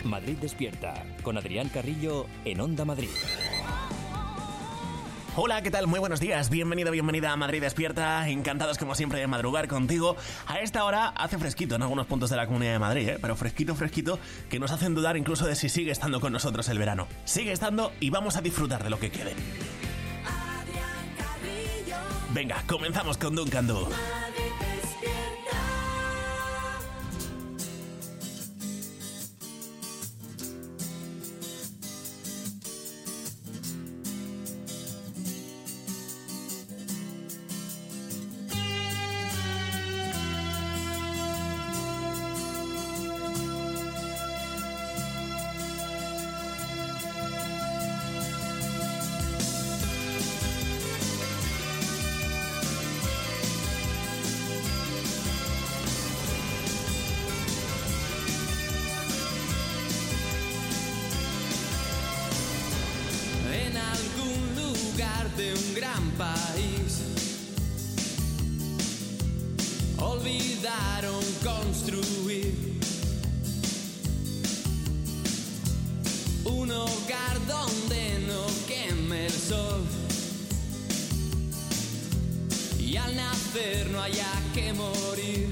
Madrid Despierta, con Adrián Carrillo en Onda Madrid. Hola, ¿qué tal? Muy buenos días. Bienvenido, bienvenida a Madrid Despierta. Encantados como siempre de madrugar contigo. A esta hora hace fresquito en algunos puntos de la Comunidad de Madrid, pero fresquito que nos hacen dudar incluso de si sigue estando con nosotros el verano. Sigue estando y vamos a disfrutar de lo que quede. Venga, comenzamos con Duncan Du. De un gran país olvidaron construir un hogar donde no queme el sol y al nacer no haya que morir,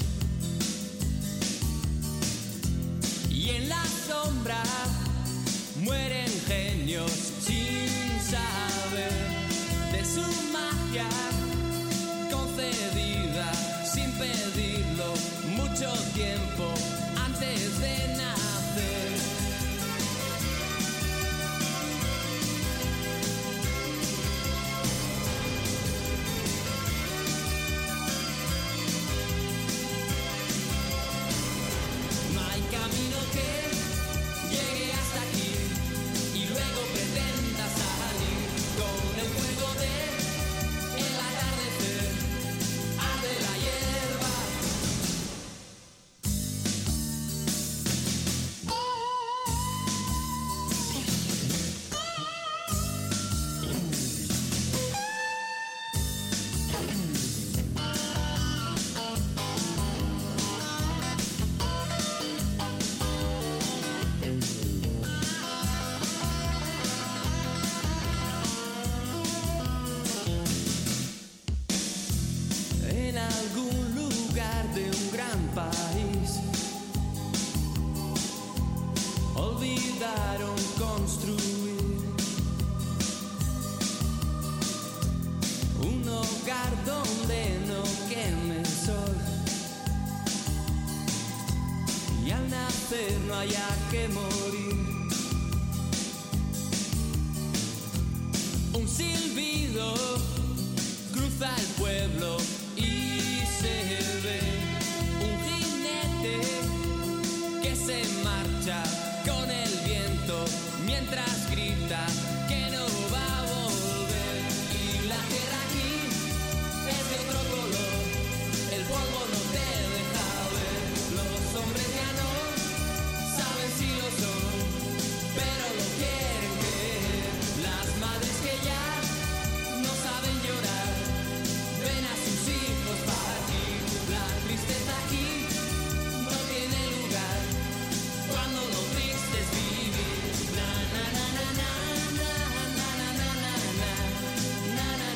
y en la sombra mueren genios sin saber de su magia concedida sin pedirlo mucho tiempo antes de nacer. No hay camino que llegue hasta aquí y luego pretenda salir con el fuego de el atardecer, arde la hierba. En algún lugar de un gran país olvidaron construir un hogar donde no queme el sol y al nacer no haya que morir. Un silbido cruza el pueblo y se ve un jinete que se marcha con el viento mientras grita que no va a volver. Y la tierra aquí es de otro color, el polvo no te deja ver. Los hombres ya no saben si lo son, pero lo quieren creer. Las madres que ya no saben llorar ven a sus hijos partir. La tristeza aquí no tiene lugar cuando lo triste es vivir. Na na na na na na na na na na na na na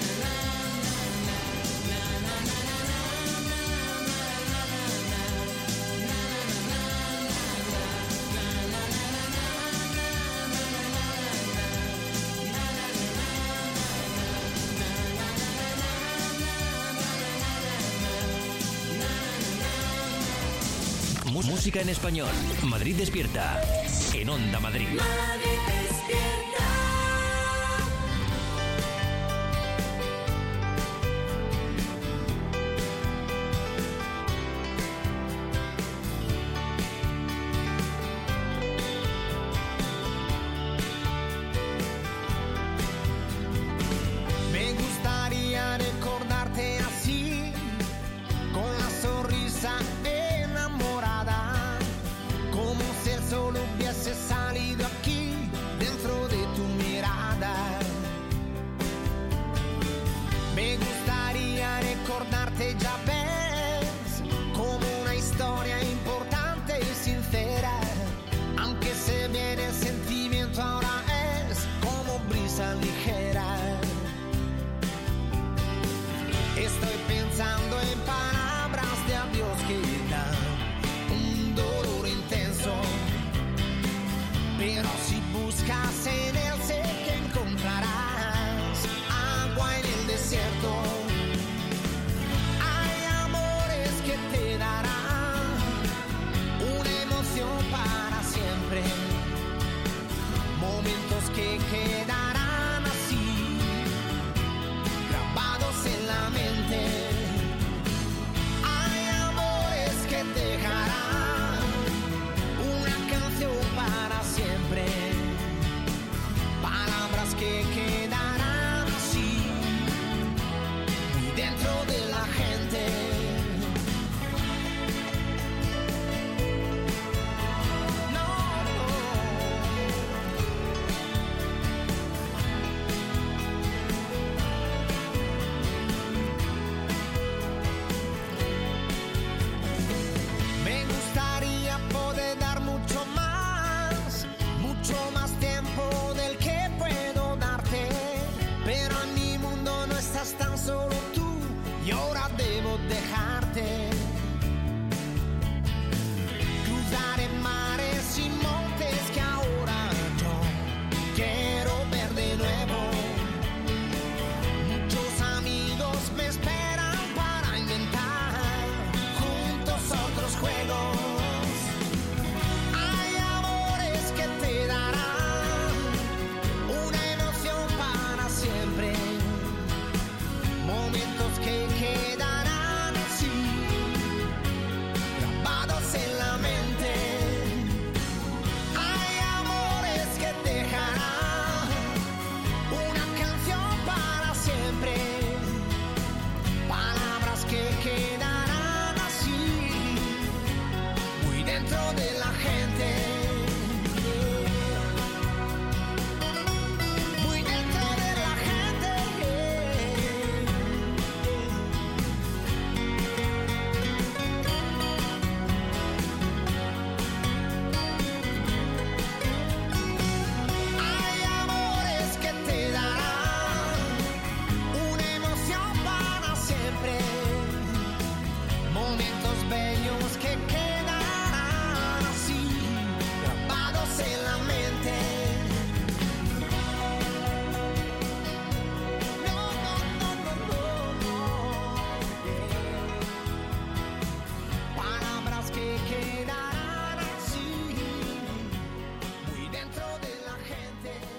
Música en español. Madrid Despierta en Onda Madrid. Madrid Despierta. Me gustaría recordarte así, con la sonrisa enamorada, como si el sol hubiese salido aquí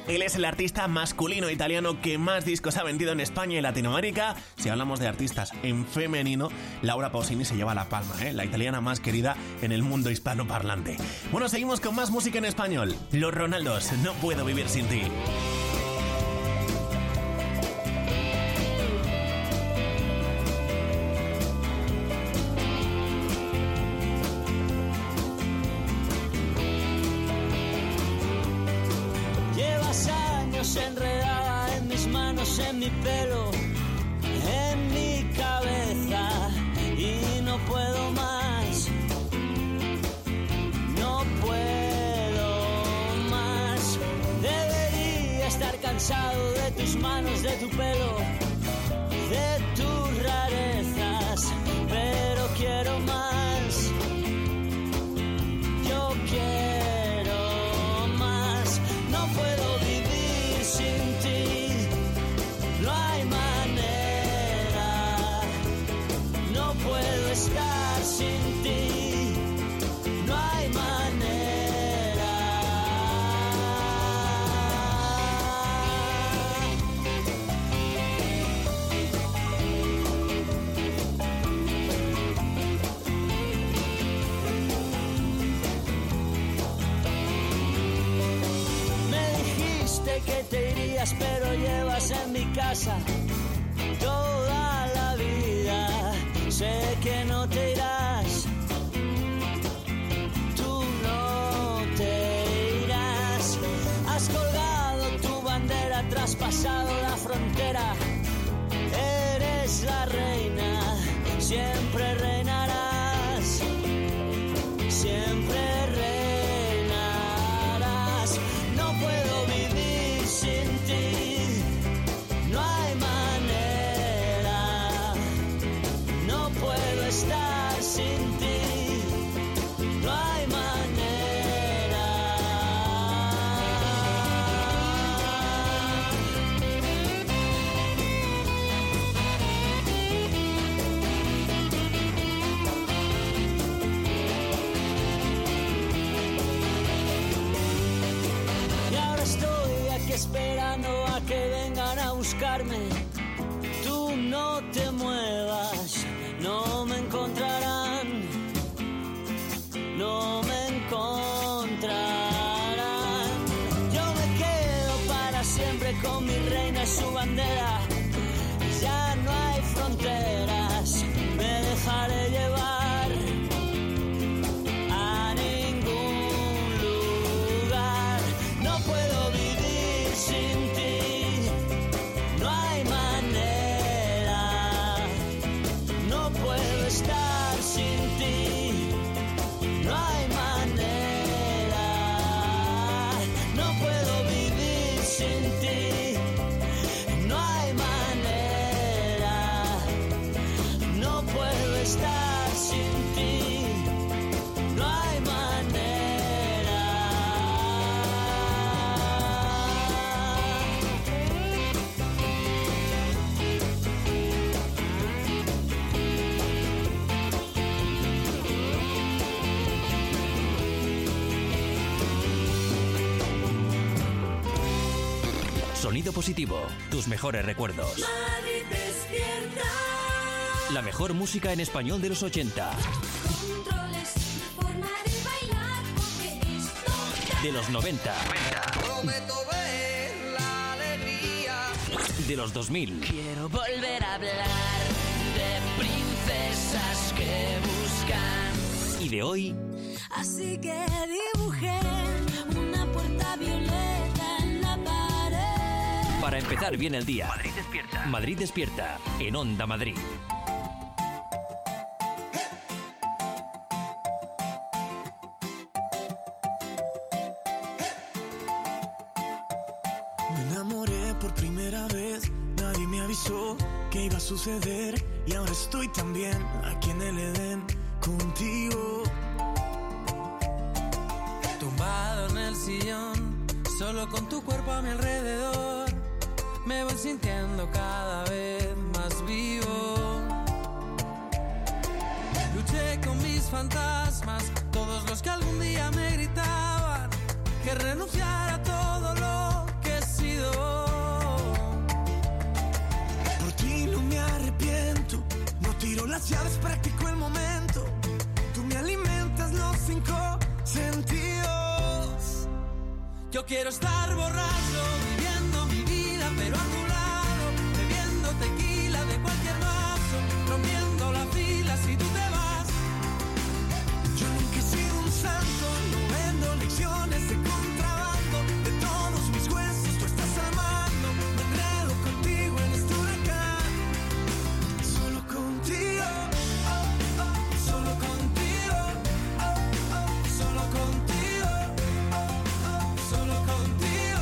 Él es el artista masculino italiano que más discos ha vendido en España y Latinoamérica. Si hablamos de artistas en femenino, Laura Pausini se lleva la palma, la italiana más querida en el mundo hispanoparlante. Bueno, seguimos con más música en español. Los Ronaldos, No puedo vivir sin ti. Enredada en mis manos, en mi pelo, en mi cabeza, y no puedo más, no puedo más. Debería estar cansado de tus manos, de tu pelo, de tus rarezas, pero quiero más, yo quiero más, no puedo vivir sin ti, no hay manera, no puedo estar sin ti, no hay manera. Me dijiste que te irías, pero llevas en mi casa toda la vida. Sé que no te irás, tú no te irás. Has colgado tu bandera, traspasado la frontera. Eres la reina, siempre reinarás, siempre reinarás. No puedo vivir sin ti, no hay manera, no puedo estar sin ti, no hay manera. Y ahora estoy aquí esperando a que vengan a buscarme. Tú no te muevas, no me encontrarán, no me encontrarán. Yo me quedo para siempre con mi reina y su bandera. Ya no hay fronteras, me dejaré llevar a ningún lugar. No puedo vivir sin ti, no hay manera, no puedo estar sin ti, no hay manera, no puedo vivir sin ti, no hay manera, no puedo estar sin ti, no hay manera. Sonido positivo, tus mejores recuerdos. Madrid despierta. La mejor música en español de los 80, Controles, forma de bailar, porque esto de los 90, Prometo ver la alegría. de los 2000 Quiero volver a hablar de princesas que buscan. y de hoy. Así que dibujé una puerta violeta en la pared. Para empezar bien el día. Madrid despierta en Onda Madrid. Me enamoré por primera vez, nadie me avisó que iba a suceder y ahora estoy también aquí en el Edén contigo. Tumbado en el sillón, solo con tu cuerpo a mi alrededor, me voy sintiendo cada vez más vivo. Luché con mis fantasmas, todos los que algún día me gritaban que renunciara a todo lo que las llaves, practico el momento. Tú me alimentas los 5 sentidos. Yo quiero estar borracho, viviendo mi vida, pero a tu lado, bebiendo tequila de cualquier vaso, rompiendo la fila si tú te vas. Yo nunca he sido un santo, no vendo lecciones de contrabando. De todos mis huesos tú estás al mando. Me enredo contigo en este huracán. Solo contigo, solo contigo, solo contigo, solo contigo.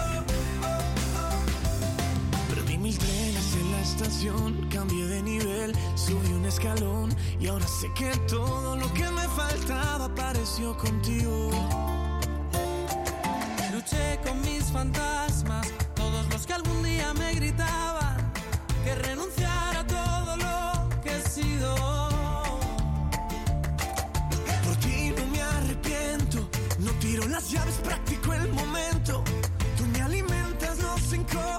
Perdí 1000 trenes en la estación, cambié de nivel, subí un escalón y ahora sé que todo lo que me faltaba apareció contigo. Luché con mis fantasmas, todos los que algún día me gritaban que renunciara a todo lo que he sido. Por ti no me arrepiento, no tiro las llaves, practico el momento. Tú me alimentas los 5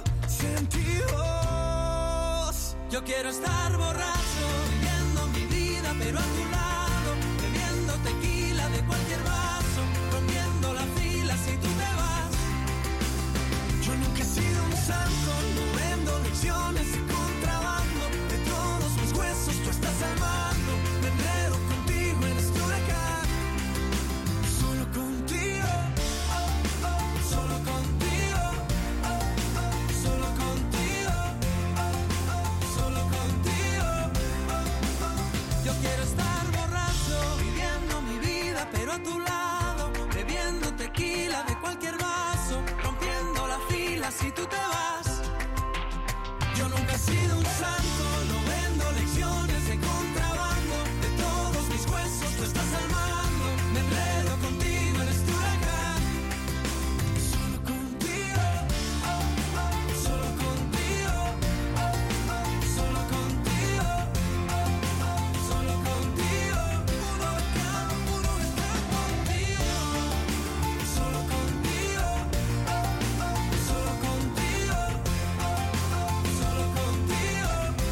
sentidos. Yo quiero estar borracho, viviendo mi vida, pero a tu lado, bebiendo tequila de cualquier vaso, rompiendo la fila si tú te vas. Yo nunca he sido un santo, no vendo lecciones de contrabando. De todos mis huesos tú estás al mando. Me enredo contigo en este huracán. Solo contigo, solo contigo, solo contigo, solo contigo. Yo quiero estar borracho, viviendo mi vida, pero a tu lado, bebiendo tequila de cualquier vaso, rompiendo la fila si tú te vas. Yo nunca he sido un santo, no vendo lecciones de contrabando. De todos mis huesos tú estás al mando. Me enredo contigo en este huracán. Solo contigo, solo contigo, solo contigo, solo contigo. Puro huracán contigo. Solo contigo, solo contigo, solo contigo.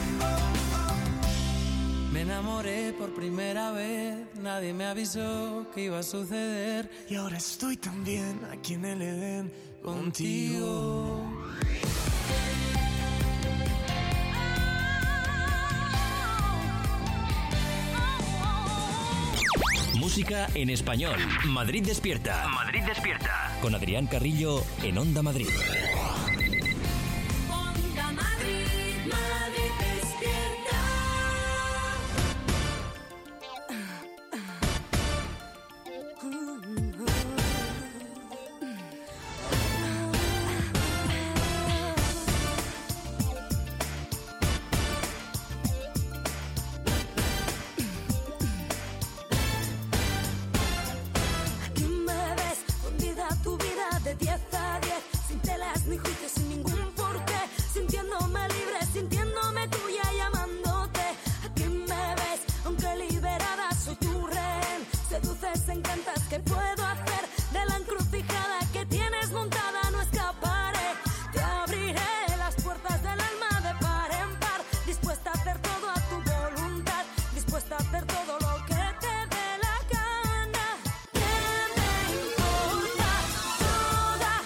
Me enamoré por primera vez, nadie me avisó que iba a suceder. Y ahora estoy también aquí en el Edén contigo. Música en español. Madrid despierta. Madrid despierta. Con Adrián Carrillo en Onda Madrid. Onda Madrid, Madrid despierta. Aquí me ves, fundida tu vida de 10 a 10, sin telas ni juicios, sin ningún porqué, sintiéndome libre, sintiéndome tuya y amándote. Aquí me ves, aunque liberada soy tu rehén, seduces, encantas, ¿qué puedo hacer? De la encrucijada que tienes montada no escaparé, te abriré las puertas del alma de par en par, dispuesta a hacer todo a tu voluntad, dispuesta a hacer todo lo que te dé la gana. ¿Qué me importa? Toda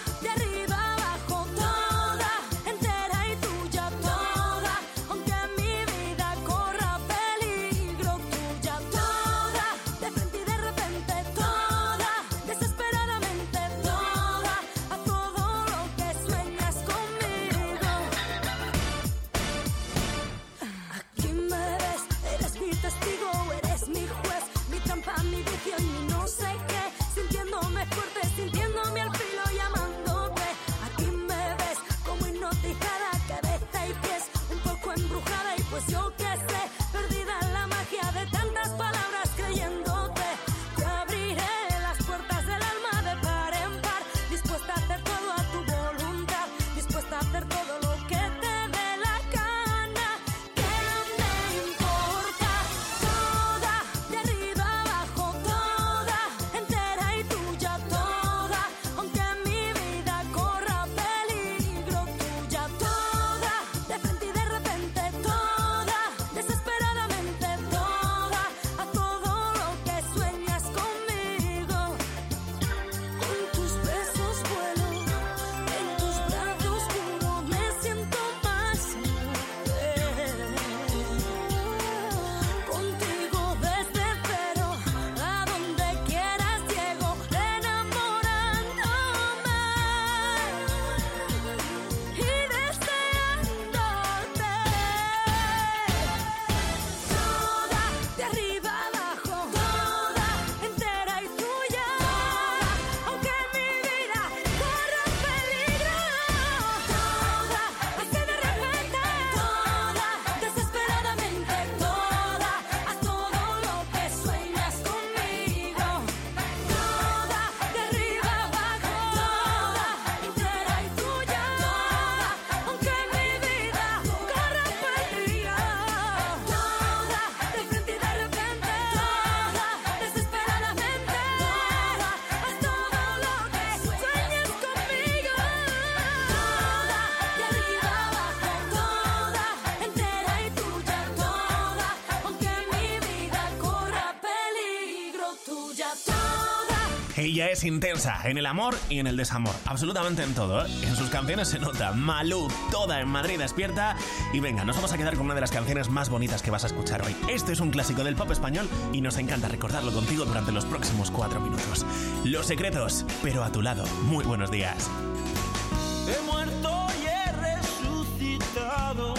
tuya toda. Ella es intensa en el amor y en el desamor, absolutamente en todo, ¿eh? En sus canciones se nota. Malú, toda en Madrid Despierta. Y venga, nos vamos a quedar con una de las canciones más bonitas que vas a escuchar hoy. Este es un clásico del pop español y nos encanta recordarlo contigo durante los próximos 4 minutos. Los Secretos, pero a tu lado. Muy buenos días. He muerto y he resucitado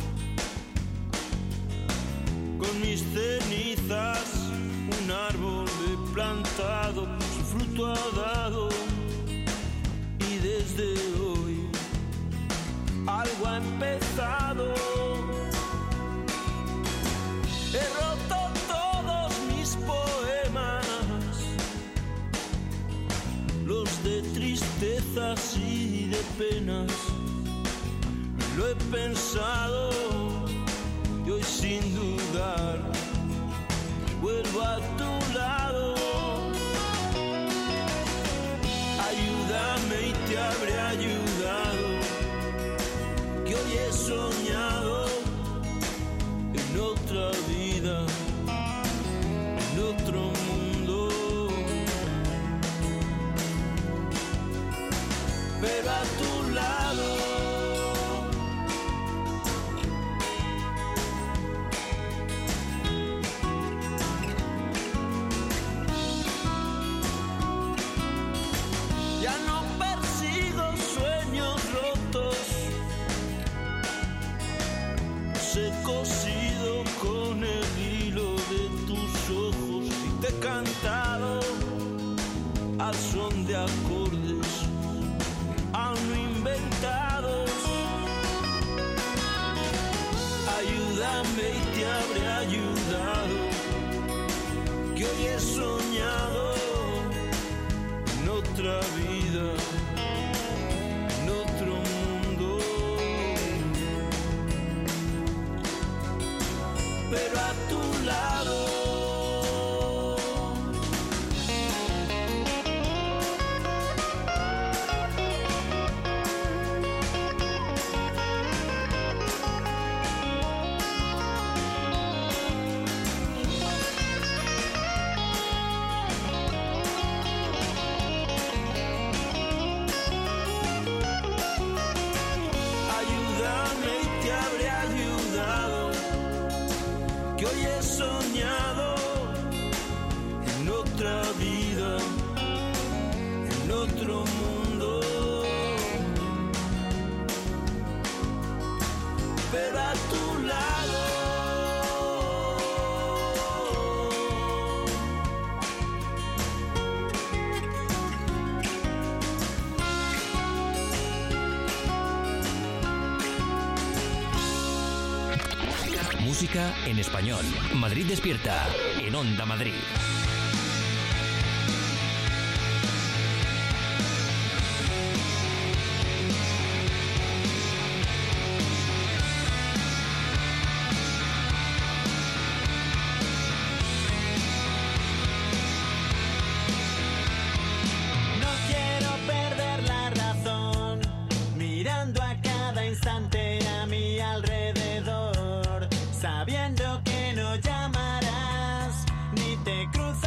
con mis cenizas, un árbol he plantado, su fruto ha dado y desde hoy algo ha empezado. He roto todos mis poemas, los de tristezas y de penas. Lo he pensado y hoy sin dudar vuelvo a tu lado. Ayúdame y te habré ayudado, que hoy he soñado en otra vida, en otro mundo. Pero a tu lado. Ya no persigo sueños rotos, se he cosido con el hilo de tus ojos y te he cantado al son de acordes aún no inventados. Ayúdame y te habré ayudado, que hoy he soñado en otra vida, en otro mundo. Pero a tu lado. Hoy he soñado en otra vida, en otro mundo. Pero a tu lado. Música en español. Madrid Despierta, en Onda Madrid. No quiero perder la razón, mirando a cada instante a mi alrededor, sabiendo que no llamarás ni te cruzarás.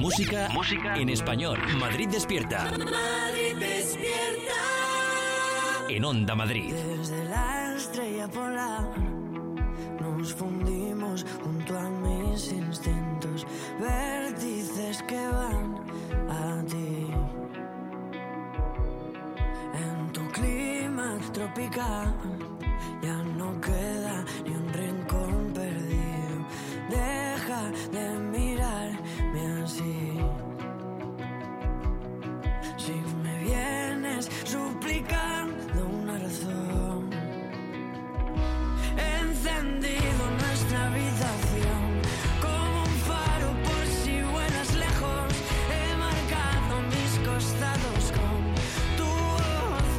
Música en español. Madrid despierta. Madrid despierta. En Onda Madrid. Desde la estrella polar nos fundimos junto a mis instintos, vértices que van a ti. En tu clima tropical ya no queda ni un rincón perdido. Deja de mirarme así. Si me vienes suplicando una razón, he encendido nuestra habitación como un faro por si vuelas lejos. He marcado mis costados con tu voz.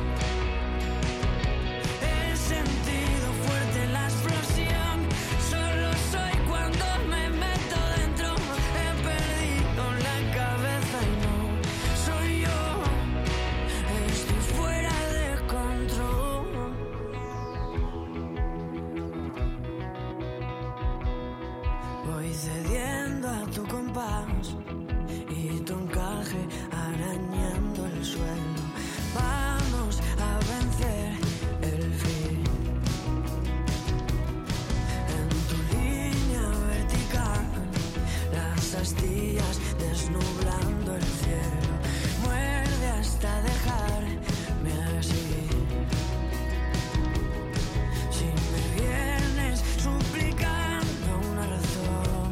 He sentido fuerte la explosión. Solo soy cuando me meto dentro. He perdido la cabeza y no soy yo. Estoy fuera de control. Voy cediendo a tu compás y tu encaje arañando el suelo. Vamos a vencer el fin. En tu línea vertical, las astillas desnublando el cielo. Muerde hasta dejarme así. Si me vienes suplicando una razón,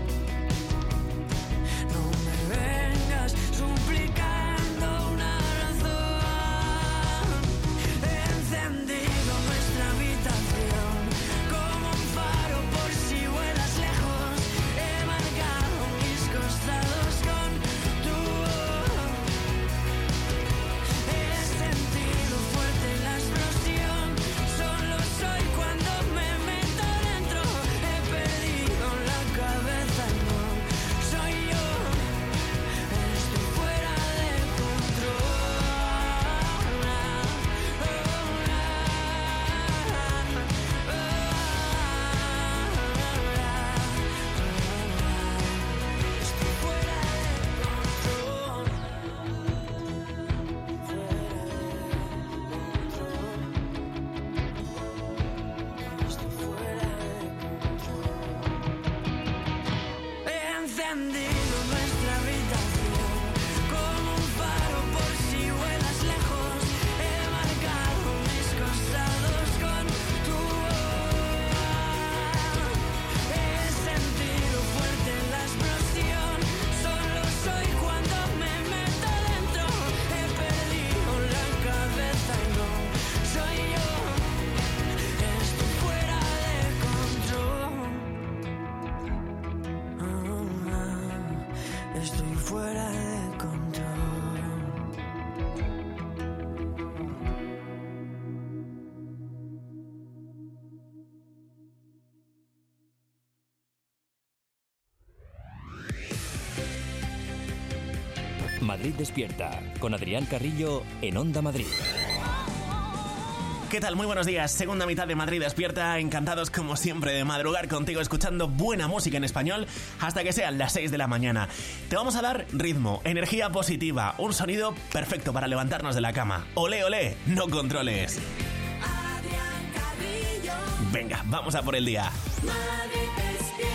no me vengas suplicando una razón. He encendido nuestra habitación como un faro por si vuelas lejos. He marcado mis costados con tu voz. He sentido fuerte la explosión. Solo soy cuando me meto dentro. He perdido la cabeza y no soy yo. Estoy fuera de He encendido nuestra habitación como un faro por si vuelas lejos. He marcado mis costados con tu voz. He sentido fuerte la explosión. Solo soy cuando me meto dentro. He perdido la cabeza y no soy yo. Estoy fuera de control. Estoy fuera de control. Madrid despierta. Con Adrián Carrillo en Onda Madrid. ¿Qué tal? Muy buenos días. Segunda mitad de Madrid despierta. Encantados como siempre de madrugar contigo escuchando buena música en español hasta que sean las 6 de la mañana. Te vamos a dar ritmo, energía positiva, un sonido perfecto para levantarnos de la cama. Olé, olé, no controles. Adrián Carrillo. Venga, vamos a por el día. Madrid despierta.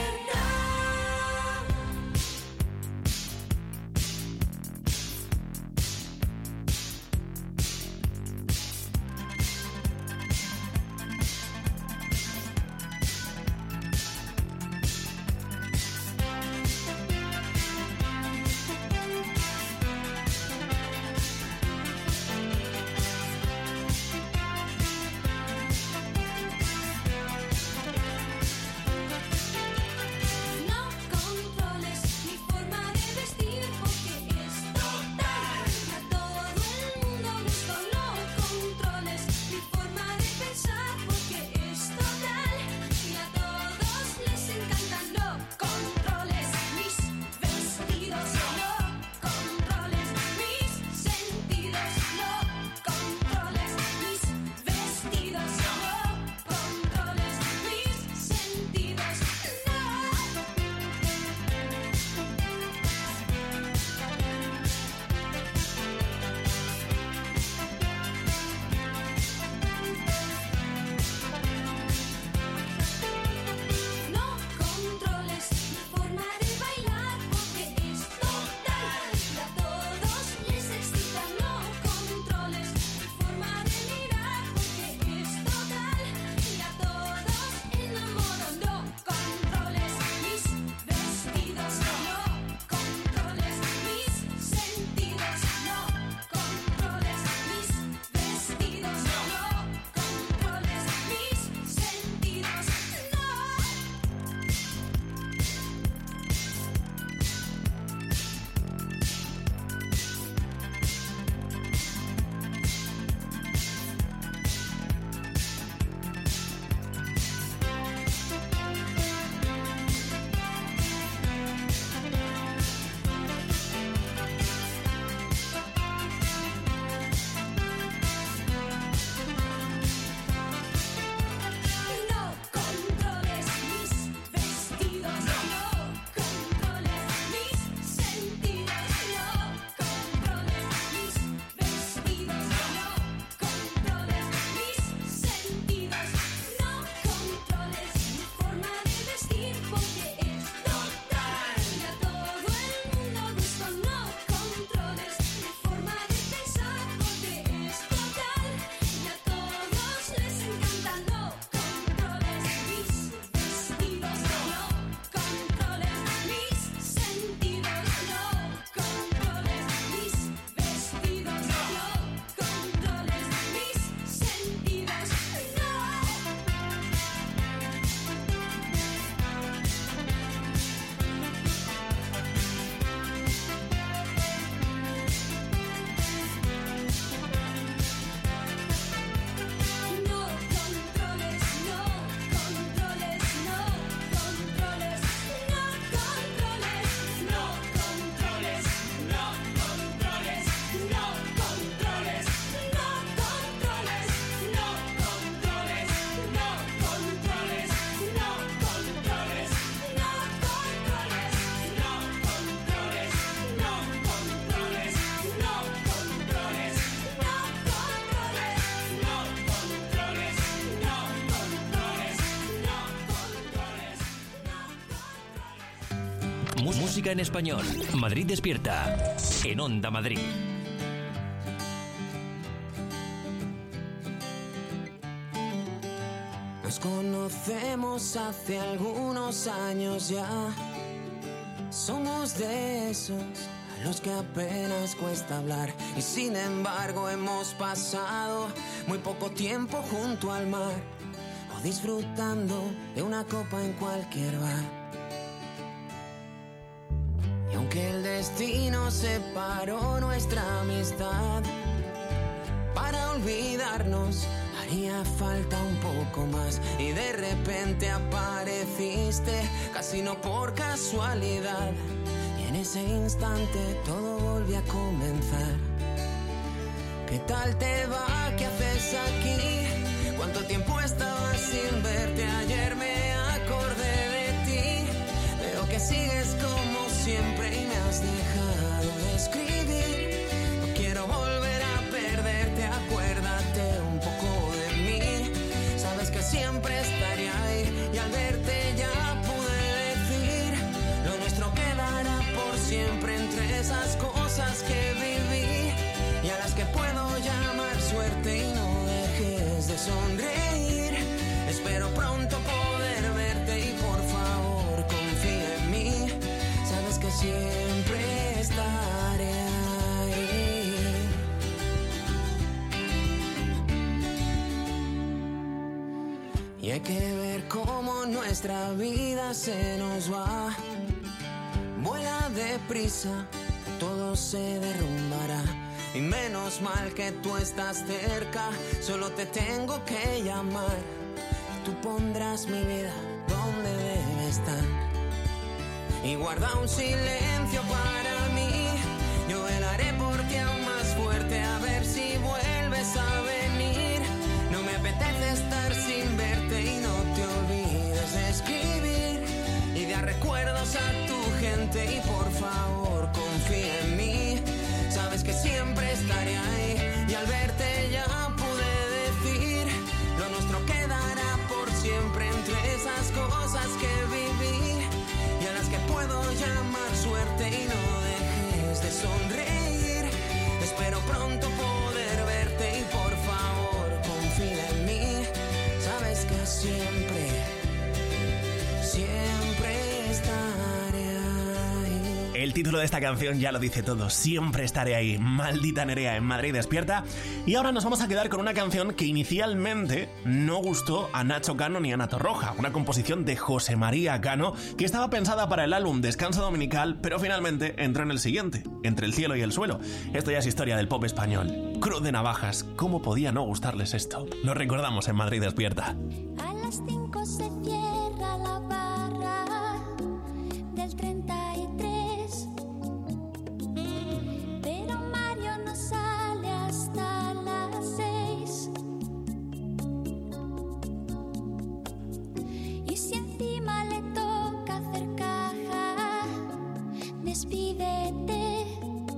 Música en español. Madrid Despierta. En Onda Madrid. Nos conocemos hace algunos años ya. Somos de esos a los que apenas cuesta hablar. Y sin embargo hemos pasado muy poco tiempo junto al mar, o disfrutando de una copa en cualquier bar. Y aunque el destino separó nuestra amistad, para olvidarnos haría falta un poco más. Y de repente apareciste, casi no por casualidad, y en ese instante todo volvió a comenzar. ¿Qué tal te va? ¿Qué haces aquí? ¿Cuánto tiempo estaba sin verte? Ayer me acordé de ti. Veo que sigues como siempre y me has dejado de escribir. No quiero volver a perderte, acuérdate un poco de mí. Sabes que siempre estaré ahí, y al verte ya pude decir: lo nuestro quedará por siempre entre esas cosas que viví y a las que puedo llamar suerte. Y no dejes de sonreír, espero pronto poder verte y por favor confía en mí. Sabes que siempre estaré ahí. Y hay que ver cómo nuestra vida se nos va. Vuela deprisa, todo se derrumbará. Y menos mal que tú estás cerca, solo te tengo que llamar. Tú pondrás mi vida donde debe estar. Y guarda un silencio para mí, yo velaré por ti aún más fuerte, a ver si vuelves a venir. No me apetece estar sin verte y no te olvides de escribir y dar recuerdos a tu gente. Y por favor confía en mí, sabes que siempre estaré ahí. Y al verte ya pude decir: lo nuestro quedará por siempre entre esas cosas que viví y a las que puedo llamar suerte. Y no dejes de sonreír, espero pronto poder verte y por favor confía en mí. Sabes que siempre, siempre estaré ahí. El título de esta canción ya lo dice todo: siempre estaré ahí. Maldita Nerea en Madrid Despierta. Y ahora nos vamos a quedar con una canción que inicialmente no gustó a Nacho Cano ni a Ana Torroja, una composición de José María Cano que estaba pensada para el álbum Descanso Dominical, pero finalmente entró en el siguiente, Entre el cielo y el suelo. Esto ya es historia del pop español. Cruz de navajas, ¿cómo podía no gustarles esto? Lo recordamos en Madrid Despierta. A las 5 se cierra la barra del 33, pero Mario no sale hasta las 6. Y si encima le toca hacer caja, despídete.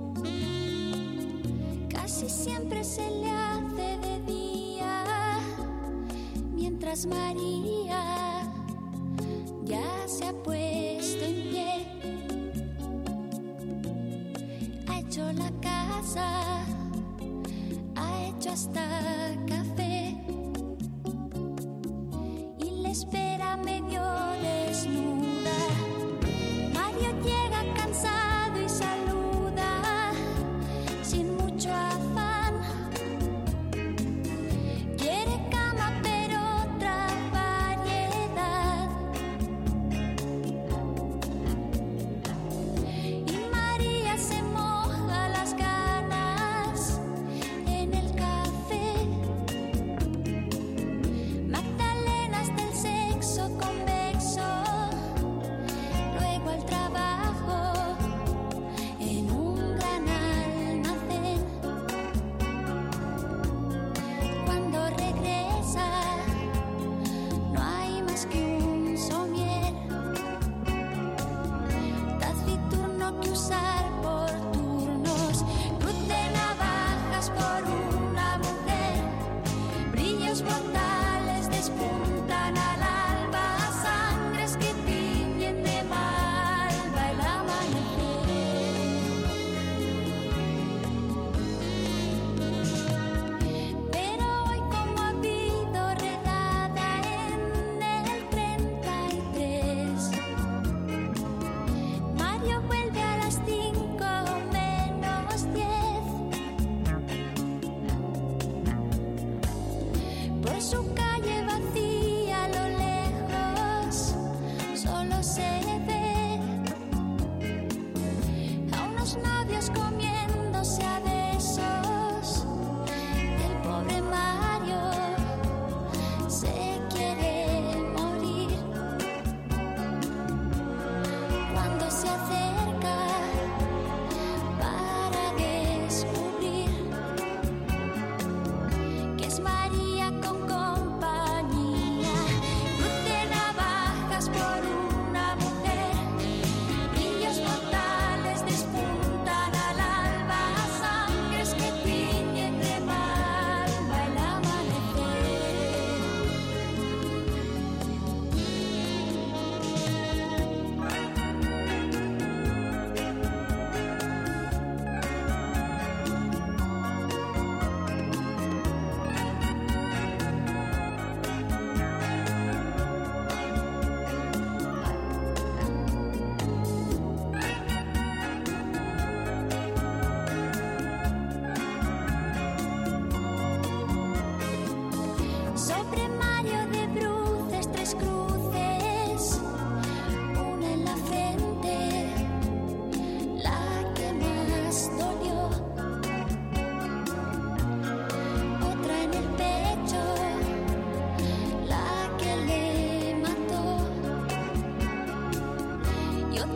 Casi siempre se le hace de día, mientras María ya se ha puesto en pie. Ha hecho la casa, ha hecho hasta café y le espera medio desnuda. Mario llega cansado y saluda sin mucho afán. Quiere cama pero otra variedad. Y María se moja las ganas en el café. Magdalenas del sexo convexo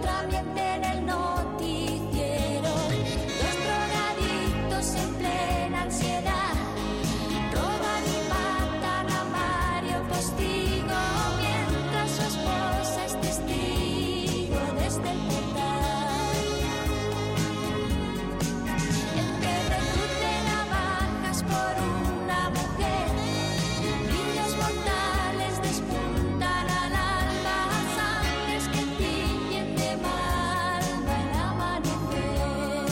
otro ambiente en el noticiero. Dos drogadictos en plena ansiedad roban y matan a Mario Postigo mientras su esposa es testigo desde el portal. Entre recrute de navajas por una mujer, brillos mortales despuntan al alba, sangres que tiñen de malva el amanecer.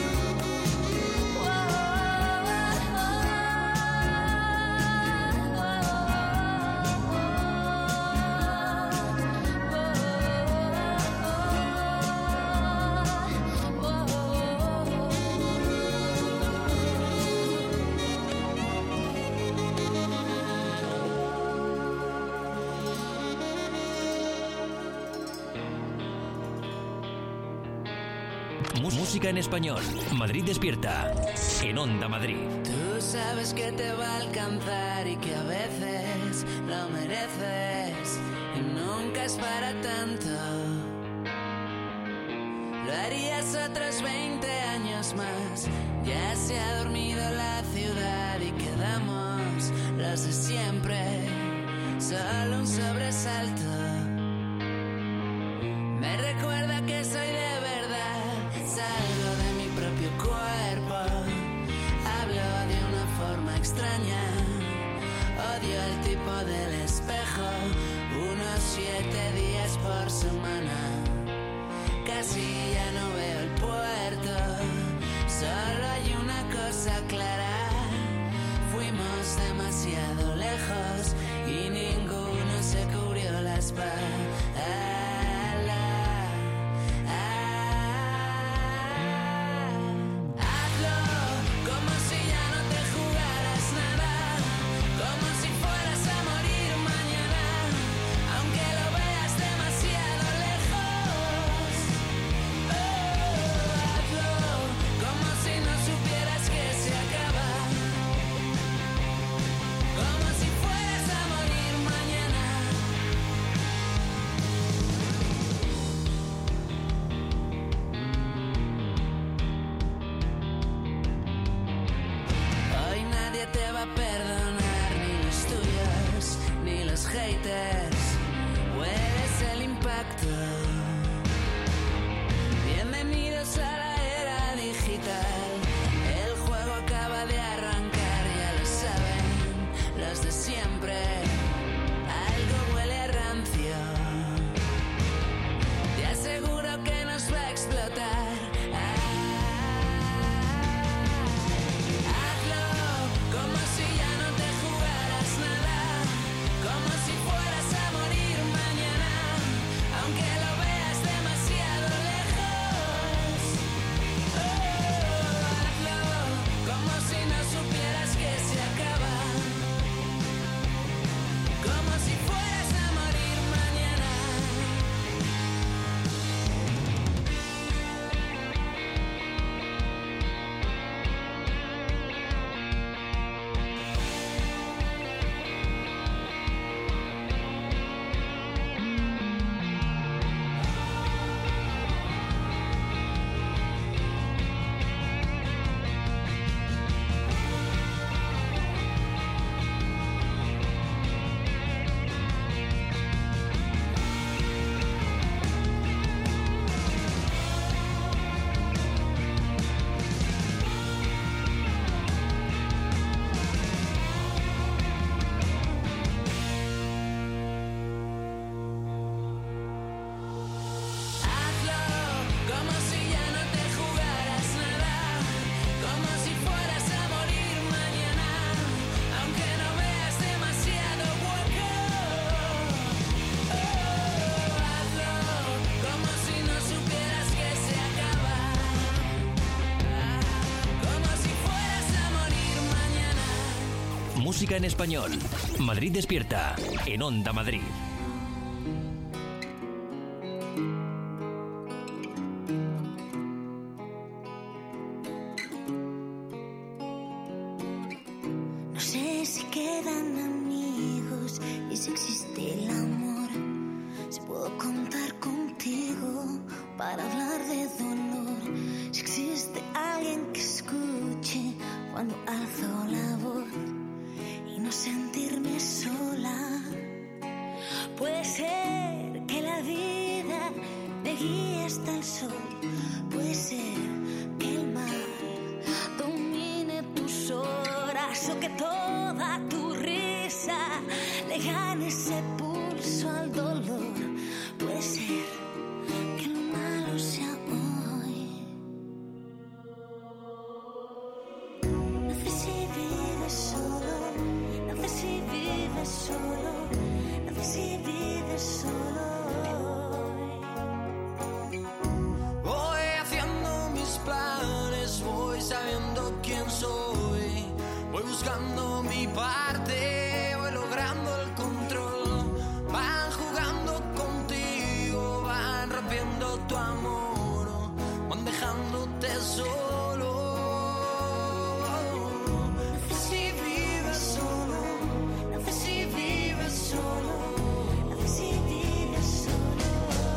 Música en español. Madrid despierta. En Onda Madrid. Tú sabes que te va a alcanzar y que a veces lo mereces y nunca es para tanto. Lo harías otros 20 años más. Ya se ha dormido la ciudad y quedamos los de siempre. Solo un sobresalto. Me recuerda que soy de verdad. Salgo de mi propio cuerpo. Hablo de una forma extraña. Odio el tipo del espejo. Unos 7 días por semana. Casi ya no veo el puerto. Solo hay una cosa clara. Fuimos demasiado lejos y ninguno se cubrió la espalda. Hazlo como si ya no te jugaras nada, como si fueras a morir mañana, aunque lo veas demasiado lejos. Hazlo como si no supieras que se acaba, como si fueras a morir mañana. Hoy nadie te va a perdonar, ni los tuyos, ni los haters. Hueles el impacto. Bienvenidos a la era digital. El juego acaba de arrancar, ya lo saben los de siempre. Algo huele a rancio. Te aseguro que nos va a explotar. Hazlo como si ya no te jugaras nada, como si fueras a morir mañana, aunque lo veas demasiado lejos. Hazlo como si no supieras que se acaba, como si fueras a morir mañana. Hazlo como si ya no te jugaras nada, como si fueras a morir mañana, aunque no veas demasiado hueco. Hazlo como si no supieras que se acaba, como si fueras a morir mañana. Música en español. Madrid despierta. En Onda Madrid. No sé si quedan amigos y si existe el amor, si puedo contar contigo para hablar de dolor. Si existe alguien que escuche cuando alzo la voz y no sentirme sola. Puede ser que la vida me guíe hasta el sol. Puede ser que el mar domine tus horas o que toda tu risa le gane ese pulso al dolor. Puede ser que el malo sea hoy. No sé si vives solo, no sé si vives solo, no sé si vives solo. Voy haciendo mis planes, voy sabiendo quién soy, voy buscando mi parte, voy logrando el control. Van jugando contigo, van rompiendo tu amor, van dejándote solo. No sé si vives solo, no sé si vives solo, no sé si vives solo.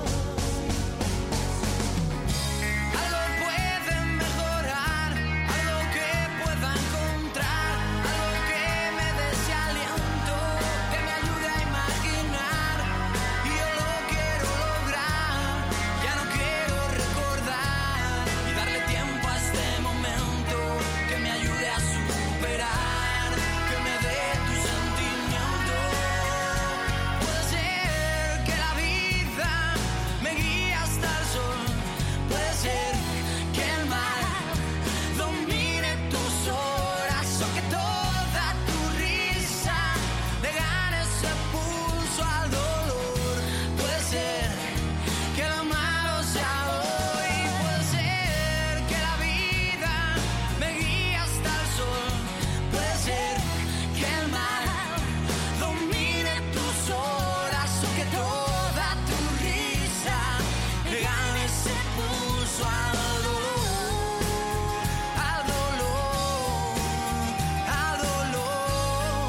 Algo puede mejorar, algo que pueda encontrar, algo que me dé ese aliento, que me ayude a imaginar. Y yo lo quiero lograr, ya no quiero recordar y darle tiempo a este momento, que me ayude a superar, que me dé tu sentimiento. Puede ser que la vida me guíe hasta el sol, puede ser que el mar domine tus horas o que toda tu risa le gane ese pulso al dolor. Puede ser que lo malo sea hoy, puede ser que la vida me guíe hasta el sol, puede ser que el mar domine tus horas o que toda tu risa le gane ese pulso al dolor, al dolor, al dolor,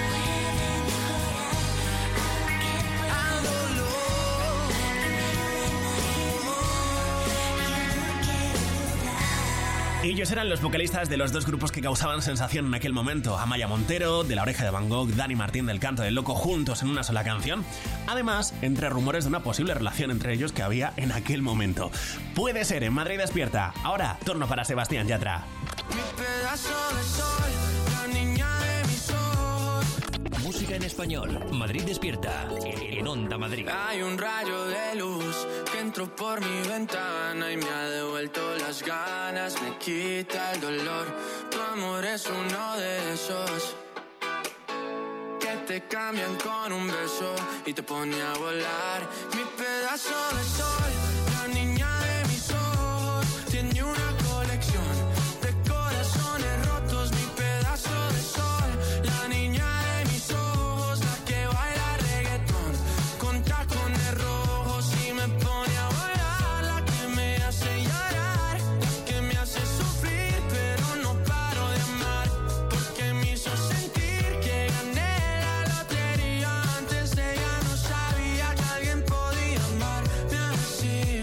al dolor. Ellos eran los vocalistas de los dos grupos que causaban sensación en aquel momento: Amaya Montero, de La Oreja de Van Gogh, Dani Martín, del Canto del Loco, juntos en una sola canción. Además, entre rumores de una posible relación entre ellos que había en aquel momento. Puede ser en Madrid Despierta. Ahora, turno para Sebastián Yatra. Mi pedazo de sol, la niña de mis ojos. Música en español. Madrid Despierta. En Onda Madrid. Hay un rayo de luz que entró por mi ventana y me ha devuelto las ganas, me quita el dolor. Tu amor es uno de esos que te cambian con un beso y te pone a volar. Mi pedazo de sol, la niña de mis ojos, tiene una colección de corazones rotos. Mi pedazo de sol, la niña de mis ojos, la que baila reggaetón con tacones rojos y me pone a volar. La que me hace llorar, la que me hace sufrir, pero no paro de amar, porque me hizo sentir que gané la lotería. Antes de ella no sabía que alguien podía amarme así.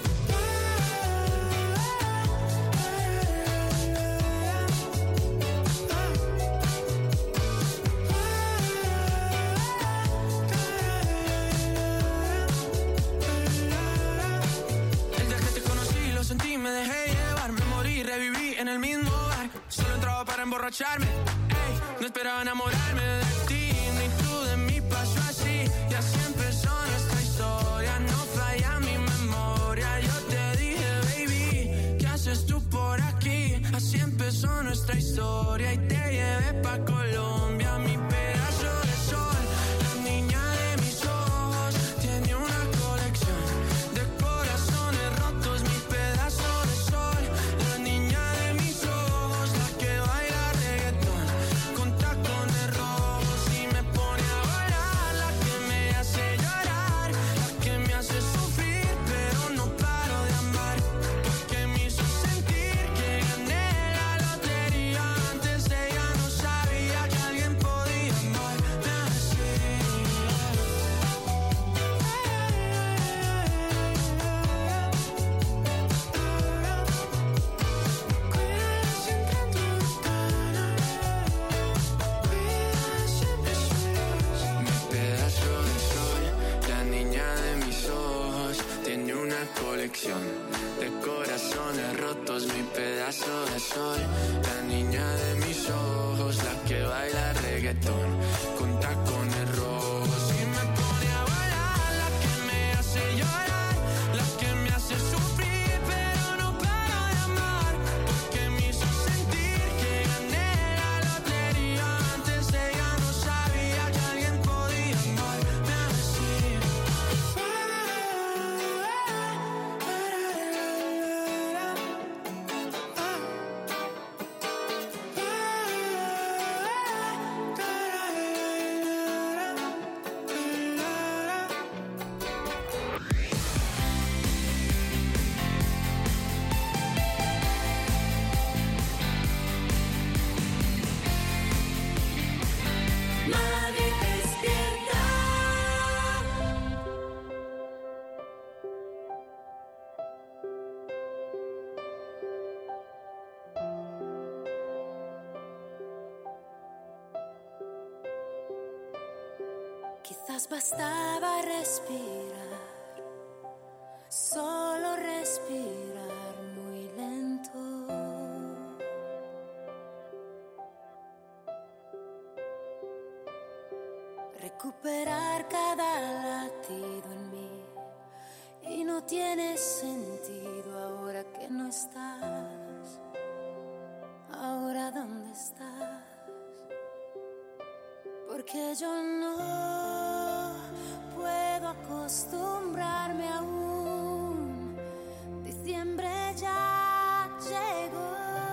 El día que te conocí lo sentí, me dejé llevar, me morí, reviví en el mismo bar. Solo entraba para emborracharme, ey, no esperaba enamorarme de ti, ni tú de mí. Pasó así y así empezó nuestra historia. No falla mi memoria, yo te dije, baby, ¿qué haces tú por aquí? Así empezó nuestra historia y te llevé pa' Colombia. Mi pedazo de sol, la niña de mis ojos, tiene una colección de corazones rotos. Mi pedazo de sol, la niña de mis ojos, la que baila reggaetón con tacones rojos y me pone a volar. La que me hace llorar, la que me hace sufrir, pero no paro de amar, porque me hizo sentir que gané la lotería. Antes de ella no sabía de corazones rotos, mi pedazo de sol, la niña de mis ojos, la que baila reggaetón con tacones rojos y me pone a bailar, la que me hace llorar, la que me hace sufrir, pero no paro de amar, porque me hizo sentir que gané la lotería. Antes ella no sabía que alguien podía amarme así. Madrid despierta. Quizás bastaba respirar, solo respirar muy lento. Recuperar cada latido en mí, y no tiene sentido ahora que no estás. Ahora ¿dónde estás? Porque yo no puedo acostumbrarme aún. Diciembre ya llegó.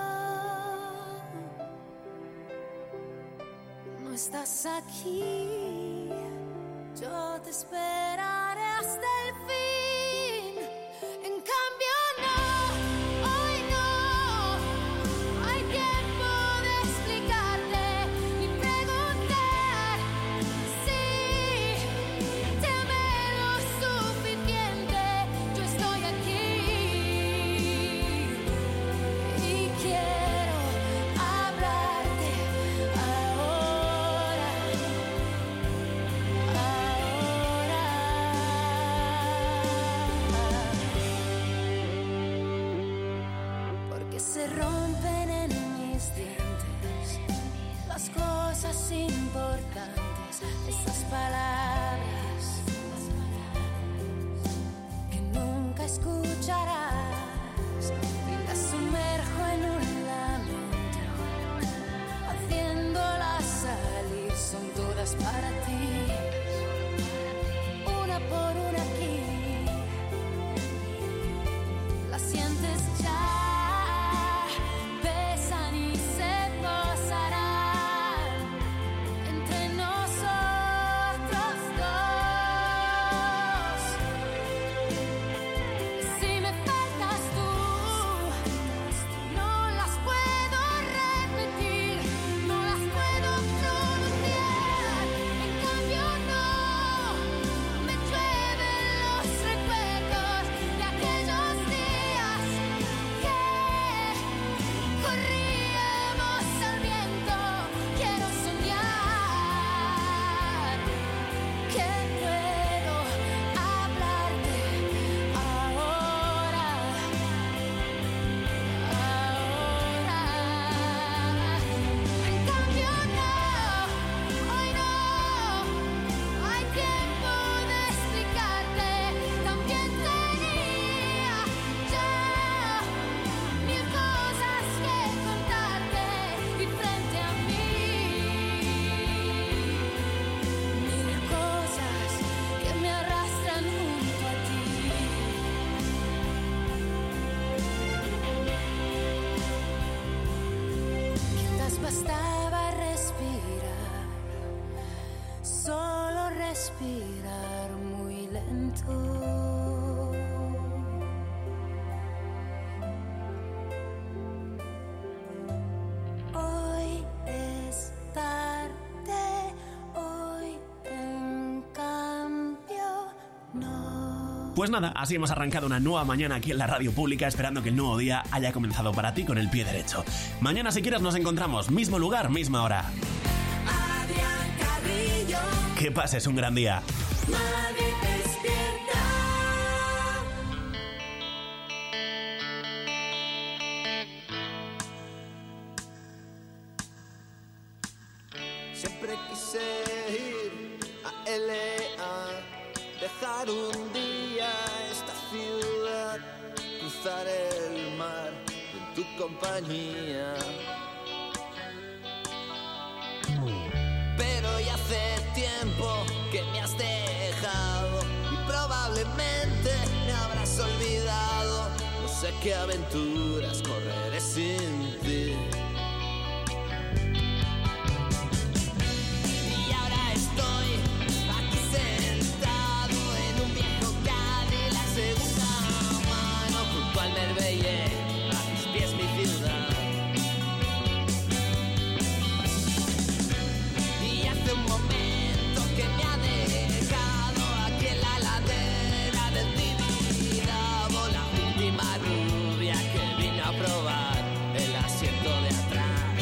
No estás aquí, yo te esperaré hasta el fin. En cambio no, hoy no hay tiempo de explicarte ni preguntar si te amé lo suficiente. Yo estoy aquí y quiero hablarte ahora. Porque se rompen en mis dientes las cosas importantes, esas palabras que nunca escucharás, y las sumerjo en un lamento, haciéndolas salir, son todas para ti, una por una aquí. Las sientes ya, pesan y se posarán entre nosotros dos. Si me faltas tú, no las puedo repetir, no las puedo pronunciar. En cambio no, me llueven los recuerdos de aquellos días que corríamos al viento. Quiero soñar que puedo hablarte ahora. En cambio no, hoy no hay tiempo de explicarte. También tenía ya mil cosas que contarte, y frente a mí mil cosas que me arrastran junto a ti. Quizás bastaba respirar, solo respirar muy lento. Hoy es tarde, hoy en cambio no. Pues nada, así hemos arrancado una nueva mañana aquí en la radio pública, esperando que el nuevo día haya comenzado para ti con el pie derecho. Mañana, si quieres, nos encontramos, mismo lugar, misma hora. Adrián Carrillo, Que pases un gran día. Madrid despierta. Siempre quise ir a LA, dejar un día esta ciudad, cruzar el mar en tu compañía. Pero ya hace tiempo que me has dejado y probablemente me habrás olvidado. No sé qué aventuras correré sin ti. Y ahora estoy aquí sentado en un viejo Cadillac segunda mano junto al Marbella, a mis pies mi ciudad. Y hace un momento que me ha dejado aquí en la ladera del Tibidabo la última rubia que vino a probar el asiento de atrás.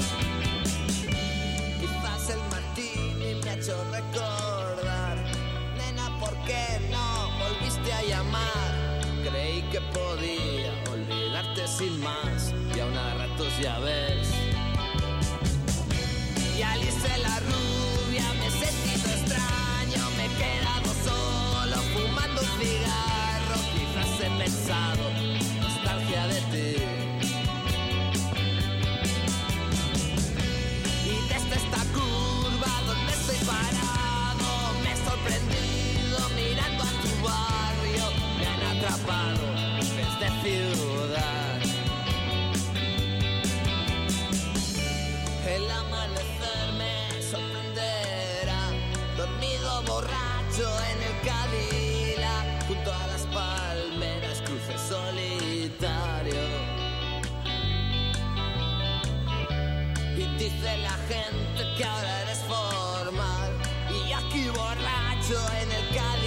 Quizás el martini me ha hecho recordar, nena, ¿por qué no volviste a llamar? Creí que podía olvidarte sin más y aún a ratos ya ves. Y al irse la rubia me he sentido extraño, me he quedado solo fumando un cigarro. Quizás he pensado, nostalgia de ti. Y desde esta curva donde estoy parado me he sorprendido mirando a tu barrio. Me han atrapado desde ciudad. El amanecer me sorprenderá, dormido borracho en el Cadillac, junto a las palmeras cruce solitario. Y dice la gente que ahora eres formal, y aquí borracho en el Cadillac